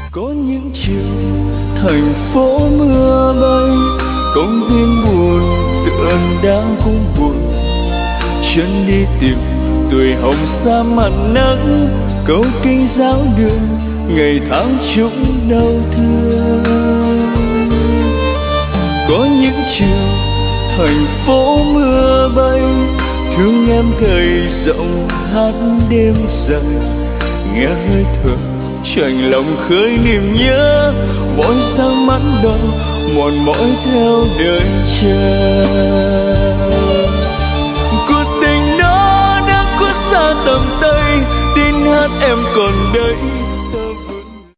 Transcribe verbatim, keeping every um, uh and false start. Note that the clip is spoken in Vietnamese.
Có những chiều thành phố mưa bay, công viên buồn tựa đã cũng buồn, chân đi tìm tuổi hồng xa mặt nắng, câu kinh giáo đường ngày tháng chúng đau thương. Có những chiều thành phố mưa bay, thương em gầy rộng hát đêm dài, nghe hơi thở chạnh lòng khơi niềm nhớ, mỗi sáng mắt đau mòn mỏi theo đời chờ. Cuộc tình đó đã khuất xa tầm tay, tin hát em còn đây